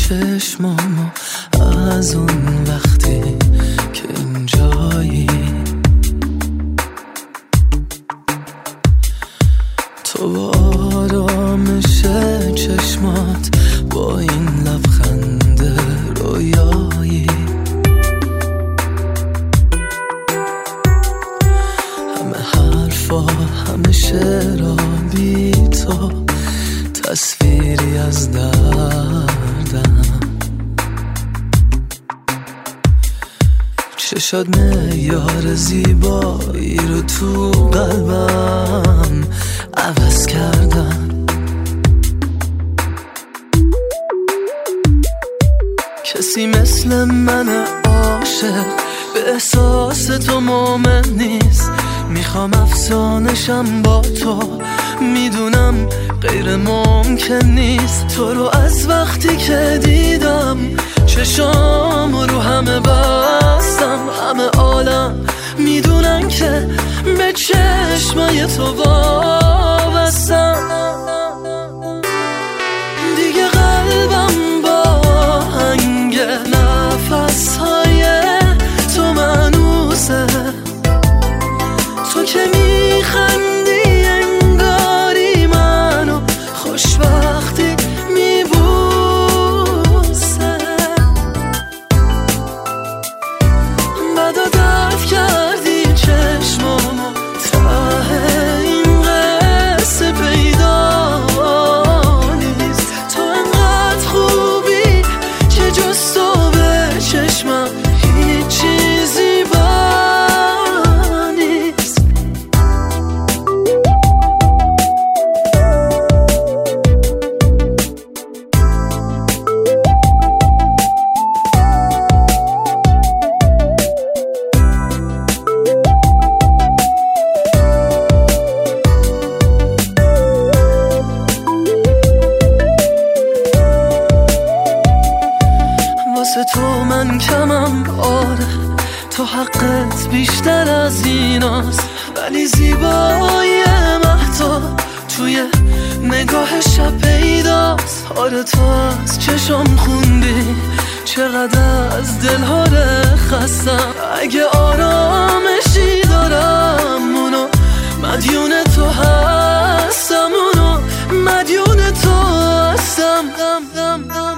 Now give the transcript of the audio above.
چشمامو از اون وقتی که اینجایی، تو با آرامش چشمات، با این لبخند رویایی، همه حرفا همه شعرها بی تو تصویری از دردم، چشات معیار زیبایی رو تو قلبم عوض کردم. کسی مثل من عاشق به احساس تو مومن نیست، میخوام افسانشم با تو، میدونم غیر ممکن نیست. تو رو از وقتی که دیدم چشام رو همه بستم، همه عالم میدونن که به چشمای تو وابستم. دیگه قلبم با هنگ نفسهای تو منوسه، تو که میخندی انگاری منو خوشبختی میبوسه. بدا درد کردی چشمامو، ته این قصه پیدا نیست. تو انقدر خوبی که جز تو به چشمم هیچ چیزی تو من کمم، آره تو حقت بیشتر از ایناست، ولی زیبایی مهتاب توی نگاه شب پیداست. آره تو از چشم خوندی چقدر از دلها خستم، اگه آرامشی دارم اونو مدیون تو هستم، اونو مدیون تو هستم.